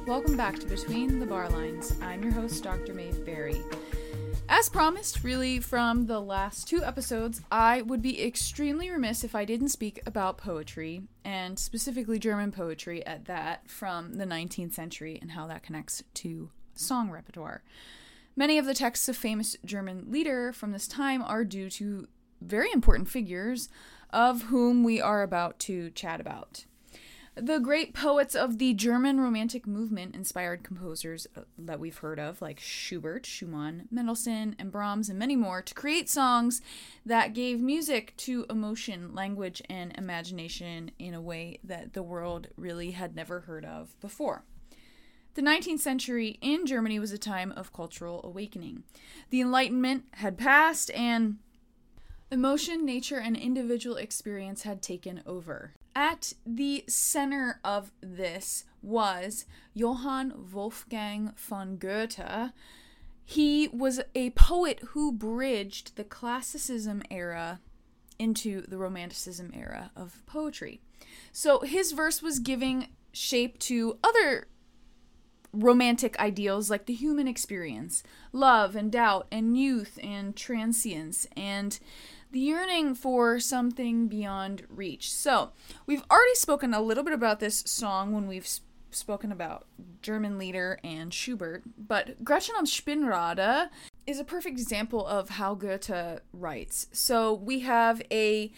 welcome back to Between the Bar Lines. I'm your host, Dr. Maeve Berry. As promised, really, from the last two episodes, I would be extremely remiss if I didn't speak about poetry, and specifically German poetry at that, from the 19th century and how that connects to song repertoire. Many of the texts of famous German lieder from this time are due to very important figures, of whom we are about to chat about. The great poets of the German Romantic movement inspired composers that we've heard of, like Schubert, Schumann, Mendelssohn, and Brahms, and many more, to create songs that gave music to emotion, language, and imagination in a way that the world really had never heard of before. The 19th century in Germany was a time of cultural awakening. The Enlightenment had passed, and emotion, nature, and individual experience had taken over. At the center of this was Johann Wolfgang von Goethe. He was a poet who bridged the Classicism era into the Romanticism era of poetry. So his verse was giving shape to other romantic ideals like the human experience, love and doubt and youth and transience and the yearning for something beyond reach. So, we've already spoken a little bit about this song when we've spoken about German lieder and Schubert, but Gretchen am Spinnrade is a perfect example of how Goethe writes. So, we have an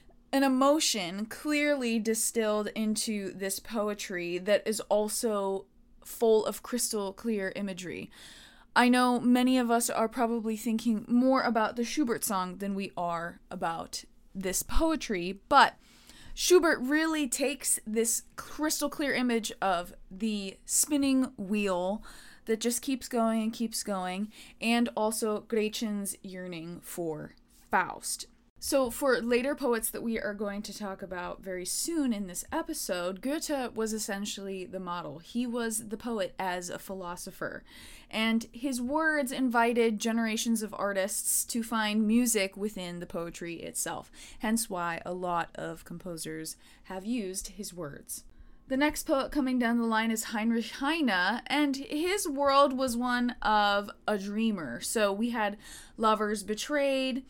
emotion clearly distilled into this poetry that is also full of crystal clear imagery. I know many of us are probably thinking more about the Schubert song than we are about this poetry, but Schubert really takes this crystal clear image of the spinning wheel that just keeps going, and also Gretchen's yearning for Faust. So for later poets that we are going to talk about very soon in this episode, Goethe was essentially the model. He was the poet as a philosopher, and his words invited generations of artists to find music within the poetry itself, hence why a lot of composers have used his words. The next poet coming down the line is Heinrich Heine, and his world was one of a dreamer. So we had lovers betrayed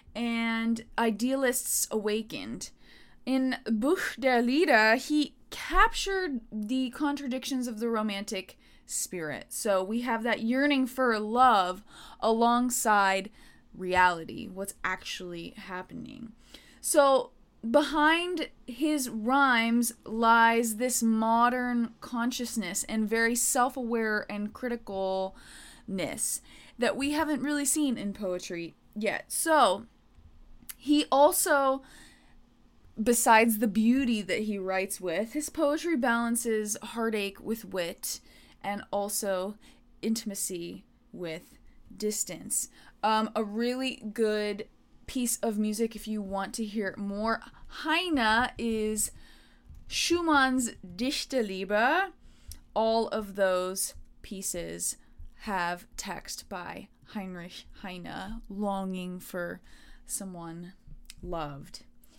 and idealists awakened. In Buch der Lieder, he captured the contradictions of the romantic spirit. So we have that yearning for love alongside reality, what's actually happening. So behind his rhymes lies this modern consciousness and very self-aware and criticalness that we haven't really seen in poetry yet. So he also, besides the beauty that he writes with, his poetry balances heartache with wit and also intimacy with distance. A really good piece of music, if you want to hear more, Heine, is Schumann's Dichterliebe. All of those pieces have text by Heinrich Heine, longing for someone loved.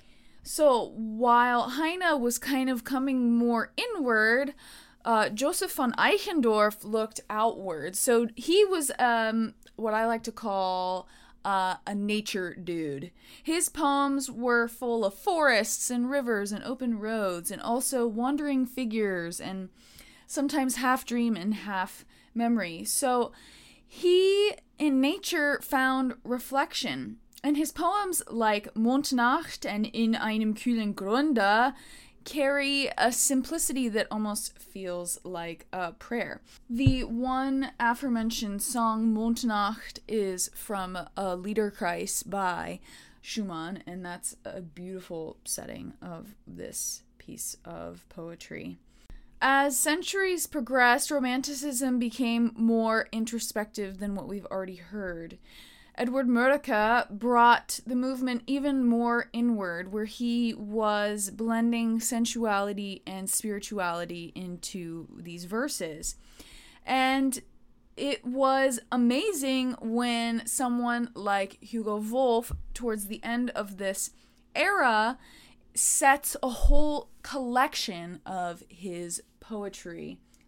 So while Heine was kind of coming more inward, Joseph von Eichendorff looked outward. So he was what I like to call a nature dude. His poems were full of forests and rivers and open roads and also wandering figures and sometimes half dream and half memory. So he, in nature, found reflection. And his poems like Mondnacht and In einem kühlen Grunde carry a simplicity that almost feels like a prayer. The one aforementioned song, Mondnacht, is from a Liederkreis by Schumann, and that's a beautiful setting of this piece of poetry. As centuries progressed, Romanticism became more introspective than what we've already heard. Edward Mörike brought the movement even more inward, where he was blending sensuality and spirituality into these verses. And it was amazing when someone like Hugo Wolf, towards the end of this era, sets a whole collection of his poetry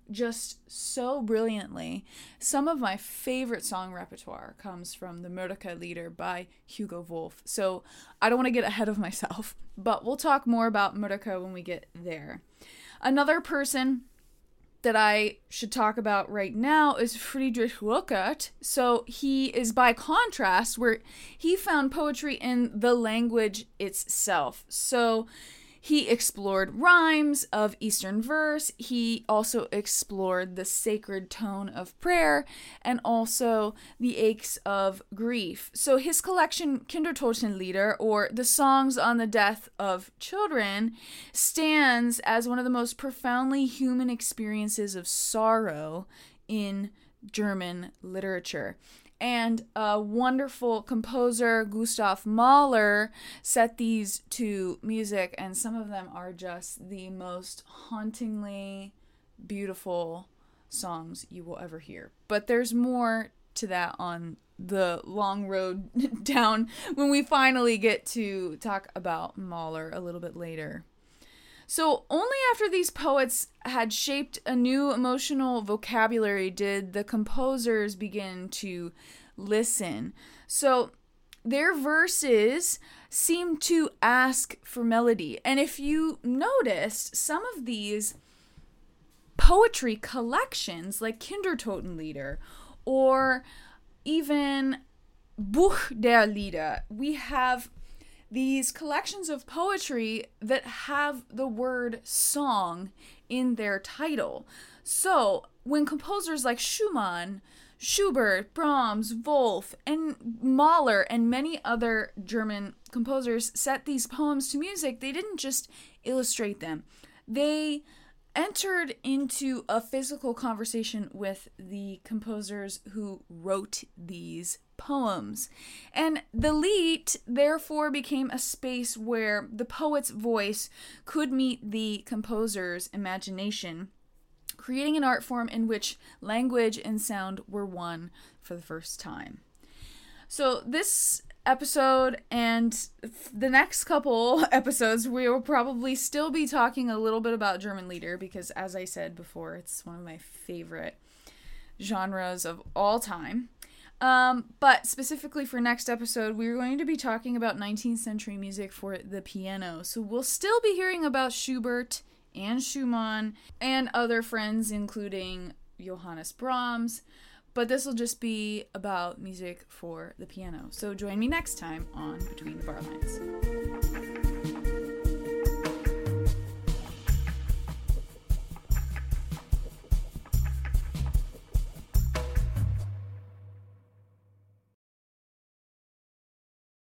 just so brilliantly. Some of my favorite song repertoire comes from the Mörderlieder by Hugo Wolf. So I don't want to get ahead of myself, but we'll talk more about Mörder when we get there. Another person that I should talk about right now is Friedrich Ruckert. So he is, by contrast, where he found poetry in the language itself. So he explored rhymes of Eastern verse. He also explored the sacred tone of prayer and also the aches of grief. So his collection Kindertotenlieder, or the songs on the death of children, stands as one of the most profoundly human experiences of sorrow in German literature. And a wonderful composer, Gustav Mahler, set these to music, and some of them are just the most hauntingly beautiful songs you will ever hear. But there's more to that on the long road down when we finally get to talk about Mahler a little bit later. So only after these poets had shaped a new emotional vocabulary did the composers begin to listen. So their verses seem to ask for melody. And if you noticed, some of these poetry collections, like Kindertotenlieder or even Buch der Lieder, we have these collections of poetry that have the word song in their title. So when composers like Schumann, Schubert, Brahms, Wolf, and Mahler, and many other German composers set these poems to music, they didn't just illustrate them. They entered into a physical conversation with the composers who wrote these poems. And the Lied, therefore, became a space where the poet's voice could meet the composer's imagination, creating an art form in which language and sound were one for the first time. So this episode and the next couple episodes, we will probably still be talking a little bit about German Lieder because, as I said before, it's one of my favorite genres of all time. But specifically for next episode, we're going to be talking about 19th century music for the piano. So we'll still be hearing about Schubert and Schumann and other friends, including Johannes Brahms. But this will just be about music for the piano. So join me next time on Between the Bar Lines.